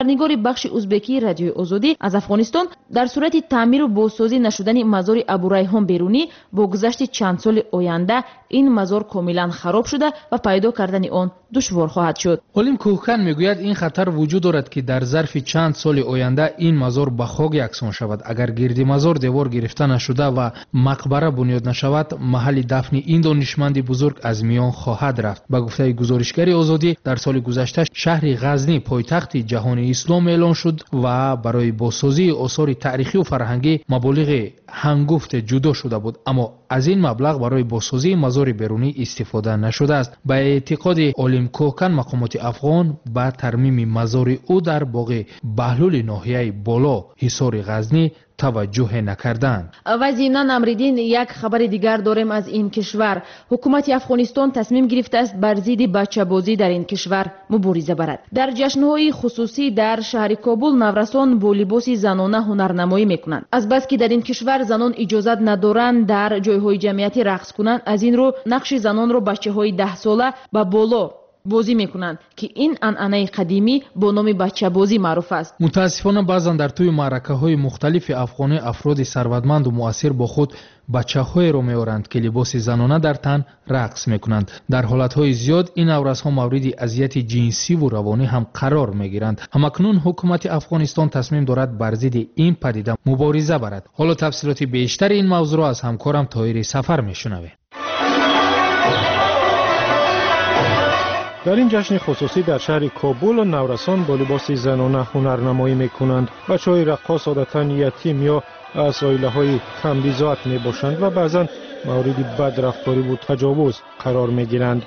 خبرنگار بخش ازبکی رادیوی آزادی از افغانستان در صورت تعمیر و بازسازی نشدن مزار ابوریحان بیرونی با گذشت چند سال آینده این مزار کاملا خراب شده و پیدا کردن آن دشوار خواهد شد. علیم کوهکن میگوید این خطر وجود دارد که در ظرف چند سال آینده این مزار به خاک یکسان شود. اگر گردی مزار دیوار گرفته نشده و مقبره بنیاد نشود، محل دفن این دانشمند بزرگ از میان خواهد رفت. به گفته گزارشگر آزادی، در سال گذشته شهر غزنی پایتخت جهان اسلام اعلان شد و برای بازسازی آثار تاریخی و فرهنگی مبالغ هنگفت جدا شده بود، اما از این مبلغ برای بازسازی مزار بیرونی استفاده نشده است. به اعتقاد علیم کوهکن، مقامات افغان با ترمیم مزار او در باغ بهلول ناحیه بالا حصار غزنی توجه نکردند. و ضمناً امریدین یک خبر دیگر داریم از این کشور. حکومت افغانستان تصمیم گرفته است بر ضد بچه‌بازی در این کشور مبارزه برد. در جشن‌های خصوصی در شهر کابل نورسان با لباس زنانه هنرنمایی میکنند. از بس که در این کشور زنان اجازه ندارند در جایهای جمعیتی رقص کنند، از این رو نقش زنان را بچه‌های 10 ساله به بالا بازی میکنند که این عنعنه قدیمی با نام بچه بازی معروف است. متاسفانه بعضا در توی معرکه‌های مختلف افغانی افراد ثروتمند و مؤثر با خود بچه‌های را می‌آورند که لباس زنانه در تن رقص میکنند. در حالت‌های زیاد این عورت‌ها مورد اذیت جنسی و روانی هم قرار میگیرند. همکنون حکومت افغانستان تصمیم دارد بر ضد این پدیده مبارزه برد. حالا تفصیلات بیشتر این موضوع را از همکارم طاهر سفر میشنویم. در این جشن خصوصی در شهر کابل و نورسان با لباس زنانه هنرنمایی میکنند. بچه‌های رقاص عادتاً یتیم یا از عائله‌های کم بضاعت میباشند و بعضاً مورد بدرفتاری و تجاوز قرار میگیرند.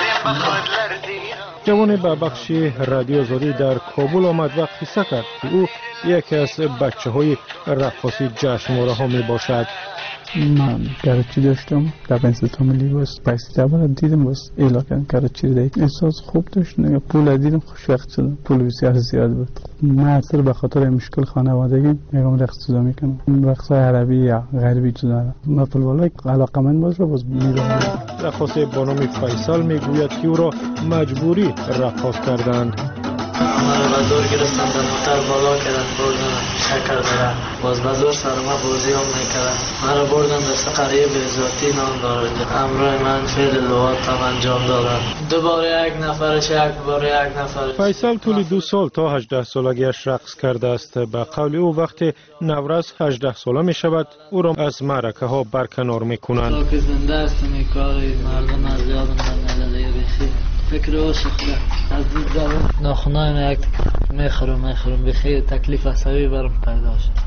جوان به بخش رادیو آزادی در کابل آمد و قصه کرد که او یکی از بچه‌های رقاصی جشنواره ها میباشد. من کراچی داشتم، در انستیتوت ملی باز پیسته برای دیدم، باز اعلام کردن کراچی دید. احساس خوب داشت، پول دیدم خوشوقت شدم، پول بسیار زیاد بود. من اکثر به خاطر مشکل خانوادگی میگم رقص جدا میکنم، رقص عربی یا غربی جدا. من فوتبال علاقمند باز میرم. رقاص با نام فیصل میگوید که او را مجبوری رقص کردند. مرا بازار گرفتن، در موتر بالا کردن، بردن شکر داره، باز بازار سر ما بازی هم میکردن. مرا بردن در سقریه به ذاتی نام دارد. امروز من فعل لوات هم انجام دادم. دوباره یک نفرش دوباره یک نفر. فیصل طول 2 سال تا 18 سالگیش رقص کرده است. به قول او وقتی نورس 18 ساله می شود او را از معرکه ها برکنار میکنند. تا که زنده هستم این کاری مردم از یادم نمیده بخیر. فکر عاشق از دید زبان ناخونای یک میخورم بخیر تکلیف عصبی برم پیدا شد.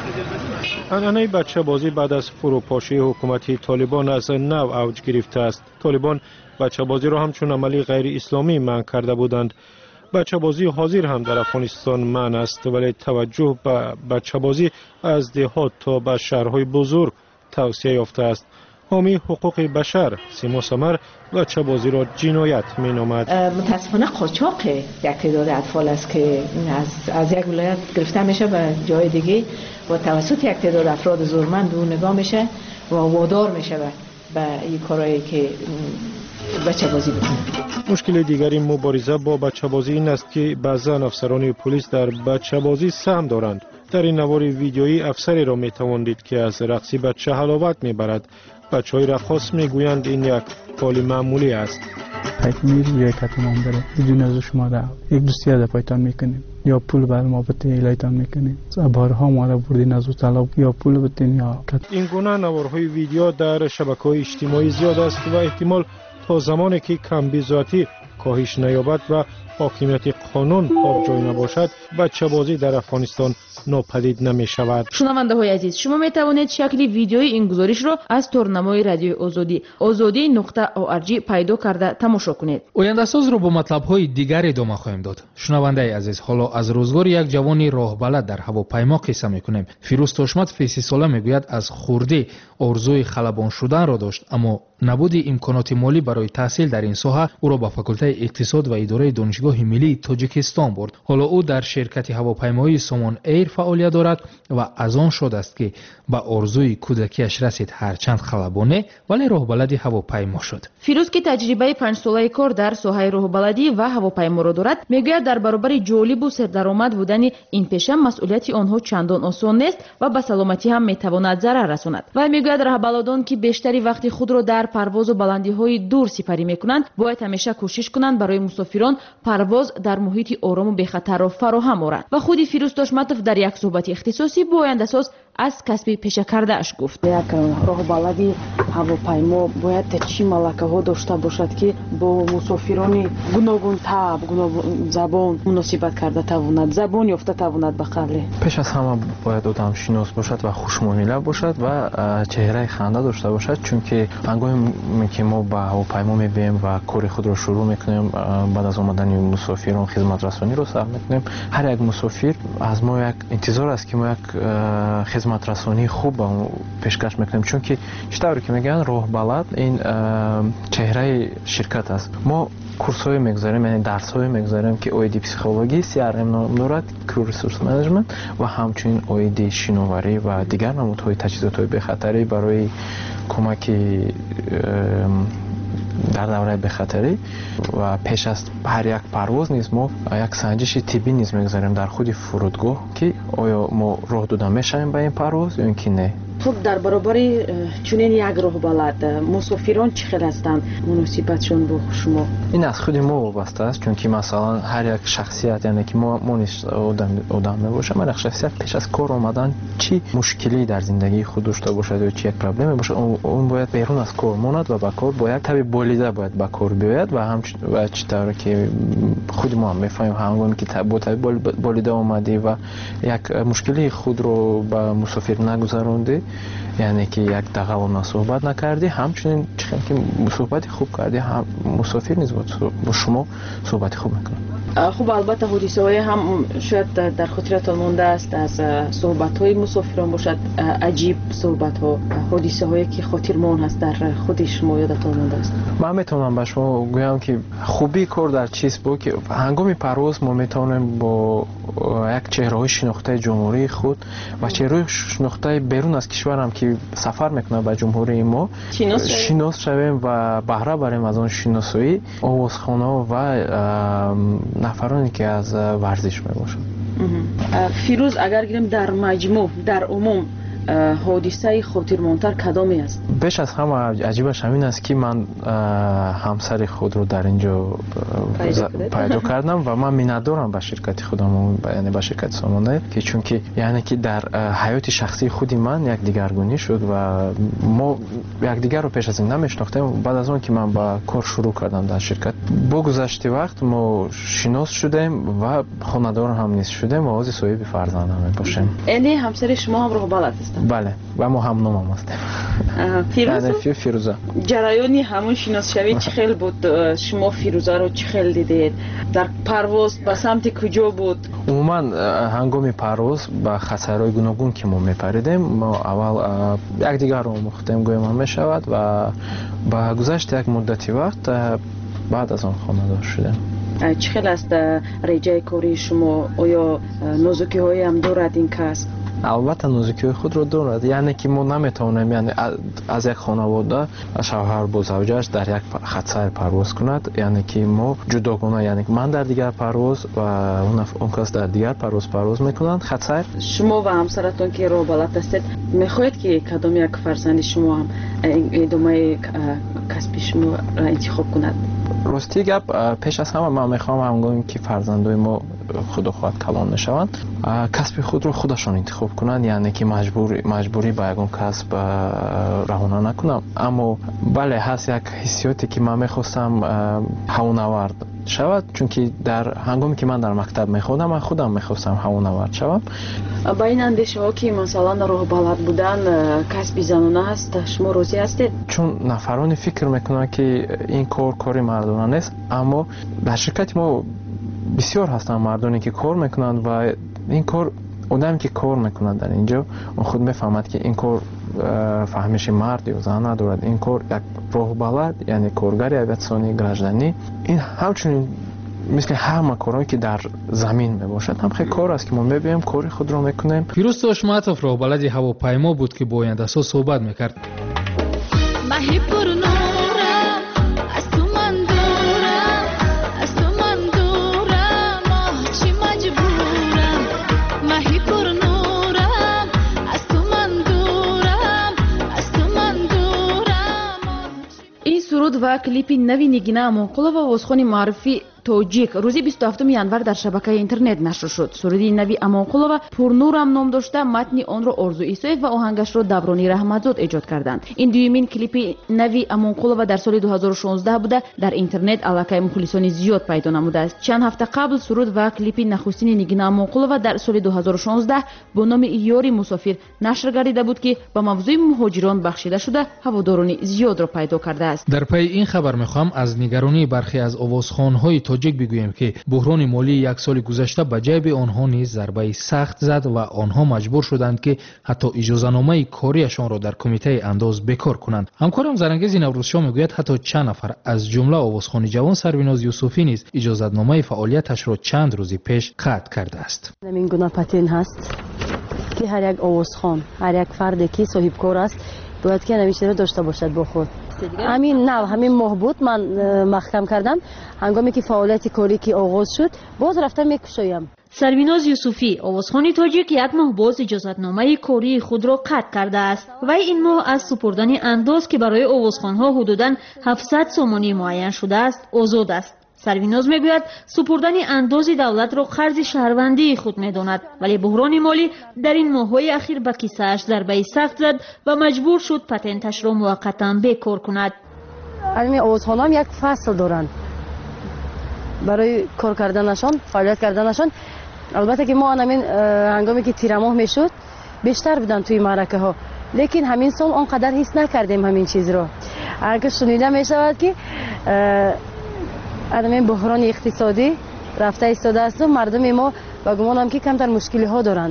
عنعنه بچه بازی بعد از فروپاشی حکومتی طالبان از نو اوج گرفته است. طالبان بچه بازی را همچون عملی غیر اسلامی منع کرده بودند. بچه بازی حاضر هم در افغانستان منع است، ولی توجه به بچه بازی از دهات تا به شهرهای بزرگ توسعه یافته است. حامی حقوق بشر سیما سمر بچه بازی را جنایت می نامد. متاسفانه قاچاق یک تعداد اطفال است که از یک ولایت گرفته میشه به جای دیگه و توسط یک تعداد افراد زورمند او نگاه میشه و وادار میشه به این کارهایی که بچه بازی بکنه. مشکل دیگری مبارزه با بچه بازی این است که بعضا افسران پلیس در بچه بازی سهم دارند. در این نوار ویدیویی افسری را می تواندید که از رقصی بچه حلاوت می برد. بچه های رقاص می گویند این یک کار معمولی است. تکمیل یک کتمان داره، بدون از شما را یک دوستی از پایتان میکنیم یا پول بر ما بتین ایلایتان میکنیم. بارها ما را بردین از او طلب یا پول بتین یا این گونه نوارهای ویدیو در شبکه‌های اجتماعی زیاد است و احتمال تا زمانی که کم بضاعتی کاهش نیابد و حاکمیت قانون آبجای نباشد بچه بازی در افغانستان ناپدید نمی شود. شنونده های عزیز، شما می توانید شکل ویدیوی این گزارش را از تورنمای رادیو آزادی azadi.org پیدا کرده تماشا کنید. آینده ساز رو با مطلب های دیگر ادامه خواهیم داد. شنونده عزیز، حالا از روزگار یک جوانی راه بلد در هواپیما قصه میکنیم. فیروز تاشمت 30 ساله میگوید از خردی آرزوی خلبان شدن را داشت، اما نبود امکانات مالی برای تحصیل در این ساحه او را به فاکولته رشته اقتصاد و اداره دانشگاه ملی تاجیکستان برد. حالا او در شرکت هواپیمایی سامان ایر فعالیت دارد و از آن شد است که به آرزوی کودکیش رسید، هرچند خلبانه ولی راهبلد هواپیما شد. فیروز که تجربه 5 ساله کار در ساحه راهبلدی و هواپیما را دارد، میگوید در برابر جالب و سردرآمد بودن این پیشه مسئولیت آنها چندان آسان نیست و به سلامتی هم میتواند ضرر رساند. و میگوید راهبلدان که بیشتری وقتی خود را در پرواز و بلندی های دور سپری میکنند باید همیشه کوشش کنند برای مسافران پرواز در محیط آرام و بی خطر را فراهم آورند. و خود فیروز تاشمتوف در یک صحبت اختصاصی با آینده ساز از کسب پیشه کرده اش گفت: یک راهبلدی هواپیما باید چی ملکه ها داشته باشد که با مسافران گوناگون طبع، گوناگون زبان مناسبت کرده تواند، زبان یافته تواند بقله. پیش از همه باید آدم شناس باشد و خوشمعامله باشد و چهره خنده داشته باشد، چون که هنگامی که ما با هواپیما میبیم و کار خود را شروع میکنیم، بعد از آمدن مسافران خدمت رسانی رو سر میکنیم، هر یک مسافر از ما یک انتظار است که ما یک خدمت رسانی خوب پیشکش میکنیم، چون که چطوری که میگن راهبلد این چهره شرکت است. ما کورس‌های میگذاریم، یعنی درس‌های میگذاریم که اویدی پسیخولوژی، CRM نام دارد، کرو ریسورس منیجمنت، و همچنین اویدی شناوری و دیگر نمودهای تجهیزات به خطری برای کمک در دوره به خطری. و پیش از هر یک پرواز نیز ما یک سنجش طبی نیز میگذاریم در خود فرودگاه که آیا ما راه داده میشیم به این پرواز یا اینکه نه. خب در برابر چنین یک راهبلد مسافران چه خیلی هستند مناسبتشون با شما؟ این از خود ما وابسته است، چون که مثلا هر یک شخصیت، یعنی که ما نیست آدم میباشه، هر یک شخصیت پیش از کار آمدن چی مشکلی در زندگی خود داشته باشد یا چی یک پرابلمی باشه، اون باید بیرون از کار ماند و با کار باید طبیعی بالیده باید با کار بیاید و چطوره که خود ما هم میفهمیم هنگامی که طبیعی بالیده آمدی و یک مشکلی خود رو با مسافر نگذروندی، یعنی که یک دقیقه صحبت نکردی، همچنین چون که صحبت خوب کردی، هم مسافر نیز با شما صحبت خوب میکنه. خب البته حادثه های هم شاید در خاطرتان مانده است، از صحبت های مسافران باشد، عجیب صحبت ها، حادثه هایی که خاطرمان هست در خود شما یادتان مانده است. من میتونم به شما گویم که خوبی کار در چیست بود که هنگام پرواز ما میتونیم با یک چهره های شناخته جمهوری خود و چهره شناخته بیرون از کشورم که سفر میکنه به جمهوری ما شناس شویم و بهره بریم از آن شناسایی آوازخوانه و نفرانی که از ورزش میباشند. فیروز، اگر گیریم در مجموع، در عموم حادثه خاطرمانتر کدامی است؟ بیش از همه عجیبش همین است که من همسر خود رو در اینجا پیدا کردم و من میندارم به شرکت خودم، یعنی به شرکت سامانه، که چون که یعنی که در حیات شخصی خودی من یک دیگرگونی شد و ما یک دیگر رو پیش از این نمیشناختیم. بعد از اون که من با کار شروع کردم در شرکت، با گذشت وقت ما شناس شدیم و خانه‌دار هم نیز شدیم و از صاحب فرزند هم باشیم. یعنی همسر شما هم راهبلد است؟ بله، و ما هم نام هستیم. فیروزه. جریانی همون شناس شوی چه خیلی بود؟ شما فیروزه رو چه خیلی دیدید؟ در پرواز به سمت کجا بود؟ عموما هنگام پرواز با خطرهای گوناگون که ما میپریدیم، ما اول یکدیگر رو آموختیم گویمان میشود و با گذشت یک مدتی وقت بعد از آن خانه‌دار شدیم. چه خیلی است رجای کاری شما؟ آیا نازکی های هم دارد این کسب؟ البته نازکی خود رو دارد، یعنی که ما نمیتونیم یعنی از یک خانواده شوهر با زوجش در یک خط پرواز کند، یعنی که ما جداگانه، یعنی من در دیگر پرواز و اون کس در دیگر پرواز میکنند خط. شما و همسرتون که راهبلد هستید، میخواهید که کدام یک فرزند شما هم ادامه کسب شما را انتخاب کند؟ راستی گپ، پیش از همه من میخوام هنگامی که فرزندای ما خدا خواهد کلان میشوند کسب خود رو خودشان انتخاب کنند، یعنی که مجبوری به یگان کسب رهانه نکنم. اما بله، هست یک حسیاتی که من میخواستم هوانورد شود، چون که در هنگامی که من در مکتب میخوندم من خودم میخواستم هوانورد شوم. با این اندیشه ها که مثلا راهبلد بودن کسب زنانه است، شما راضی هستید؟ چون نفرانی فکر میکنن که این کاری مردانه نیست، اما در شرکت ما بسیار هستن مردانی که کار میکنند و این کار آدمی که کار میکنه در اینجا اون خود میفهمد که این کار فهمش مرد یا زن ندارد. این کار یک راه بلد یعنی کارگر اویاتسیونی گраждани این همچنین مثل همه کارهایی که در زمین میباشد هم خیلی کار است که ما میبینیم کاری خود را میکنیم. پیروز توشماتوف راه بلد هواپیما بود که با آینده‌ساز صحبت میکرد. و کلیپی نوی نگینه امونقلووا اوازخوان معرفی توجیک روزی 27 ینور در شبکه اینترنت نشر شد. سرودی نوی امونقلووا پرنورم نام داشته متن آن را آرزو ایسایف و آهنگش را دورانی رحمتزاد ایجاد کردند. این دومین کلیپی نوی امونقلووا در سال 2016 بوده در اینترنت علاقه مخلصان زیاد پیدا نموده است. چند هفته قبل سرود و کلیپی نخستین نگینه امونقلووا در سال 2016 با نام یاری مسافر نشر گردیده بود که با موضوع مهاجران بخشیده شده هواداران زیاد را پیدا کرده است. در پی این خبر میخوام از نگرانی برخی از آوازخوان‌های تاجیک بگویم که بحران مالی یک سال گذشته به جیب آنها نیز ضربه سخت زد و آنها مجبور شدند که حتی اجازه‌نامه کاریشان را در کمیته انداز بکار کنند. همکارم زرانگیز نوروزشاه میگوید حتی چند نفر از جمله آوازخوان جوان سرویناز یوسفی نیز اجازه‌نامه فعالیتش را چند روزی پیش قطع کرده است. این گونه پتین هست که هر یک آوازخوان، هر یک فردی که صاحب کار است باید که همیشه را داشته باشد با خود. همین ماه بود من محکم کردم هنگامی که فعالیت کاری که آغاز شد باز رفتم میکشایم. سرویناز یوسفی آوازخوان تاجیک یک ماه باز اجازه‌نامه کاری خود را قطع کرده است و این ماه از سپردن انداز که برای آوازخوان‌ها حدوداً 700 سومانی معین شده است آزاد است. سرویناز میگوید سپردن انداز دولت را قرض شهروندی خود میداند ولی بحران مالی در این ماه‌های اخیر به کیسه‌اش ضربه سخت زد و مجبور شد پتنتش را موقتا بکار کند. همین آوازخوانان یک فصل دارند برای کار کردنشان، فعالیت کردنشان. البته که ما همین هنگامی که تیر ماه میشد بیشتر بودن توی معرکه ها، لیکن همین سال آنقدر حس نکردیم همین چیز را. هرگاه شنیده میشود که این بحران اقتصادی رفته ایستاده است و مردم ما با گمانم که کمتر مشکلی ها دارند.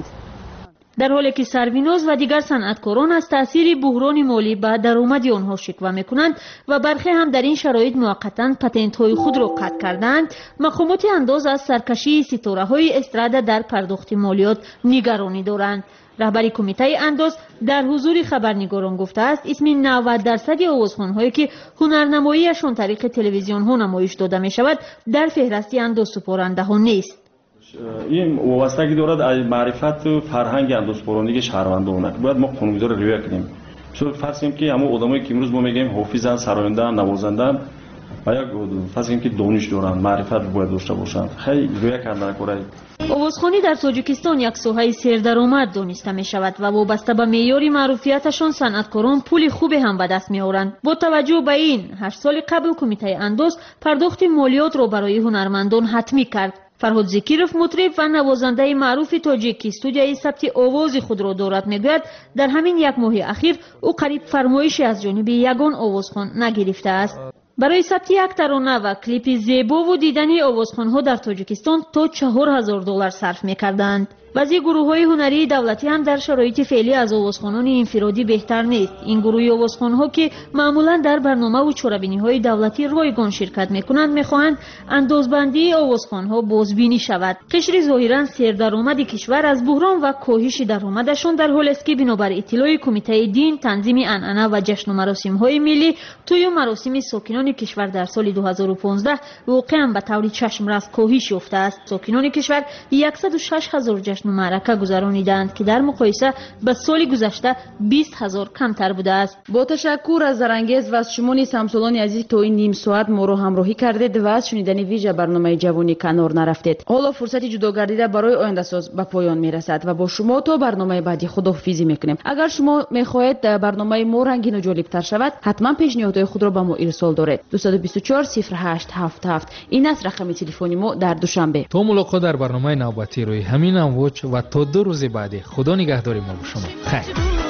در حالی که سرویناز و دیگر صنعتکاران از تاثیر بحران مالی به درآمد آنها شکوه میکنند و برخی هم در این شرایط موقتا پتنت های خود را قطع کردند، مقامات انداز از سرکشی ستاره های استراده در پرداخت مالیات نگرانی دارند. رهبری کمیته انداز در حضور خبرنگاران گفته است اسم 90% آوازخوان‌هایی که هنرنماییشان طریق تلویزیون ها نمایش داده می شود در فهرست انداز سپارنده ها نیست. این وابستگی دارد از معرفت و فرهنگ اندازپرانی شهروندان. باید ما قانونگذار رعایت کنیم. چون فرض کنیم که همون آدمایی که امروز ما میگیم حافظن، سراینده، نوازنده و یک فرض کنیم که دانش دارند، معرفت باید داشته باشند. خیلی رعایت کردن کارای آوازخوانی در تاجیکستان یک ساحه سردرآمد دانسته می شود و وابسته به معیار معروفیتشان صنعتکاران پول خوبی هم به دست می آورند. با توجه به این 8 سال قبل کمیته انداز پرداخت مالیات را برای هنرمندان حتمی کرد. فرهاد زکیروف مطرب و نوازنده معروف تاجیک که استودیوی ثبت آواز خود را دارد میگوید در همین یک ماه اخیر او قریب فرمایشی از جانب یگان آوازخوان نگرفته است. برای ثبت یک ترانه و کلیپ زیبا و دیدنی آوازخوان‌ها در تاجیکستان تا $4000 صرف می‌کردند. بعضی گروه‌های هنری دولتی هم در شرایط فعلی از آوازخوانان انفرادی بهتر نیست. این گروه آوازخوان‌ها که معمولاً در برنامه و چاره‌بینی‌های دولتی رایگان شرکت می‌کنند می‌خواهند اندازبندی آوازخوان‌ها بازبینی شود. قشر ظاهراً سردرآمد کشور از بحران و کاهش درآمدشان در حالی است که بنابر اطلاع کمیته دین تنظیم عنعنه و جشن و مراسم‌های ملی توی مراسم ساکنان کشور در سال 2015 واقعاً به طور چشم‌رس کاهش یافته است. ساکنان کشور 106000 جشن و معرکه گذرانیدند که در مقایسه با سال گذشته 20000 کمتر بوده است. با تشکر از زرانگیز و از شما نیز همسالان عزیز تا این نیم ساعت ما را همراهی کردید و از شنیدن ویژه برنامه جوانی کنار نرفتید. حالا فرصت جدا گردیده برای آینده ساز به پایان میرسد و با شما تا برنامه بعدی خداحافظی میکنیم. اگر شما میخواهید برنامه ما رنگین و جالب تر شود حتما پیشنهادهای خود را به ما ارسال دارید. 224 0877 این است رقم تلفن ما در دوشنبه. تا ملاقات در برنامه نوبتی روی همین امواج و تا 2 روز بعدی خدا نگهدار ما با شما. خیر.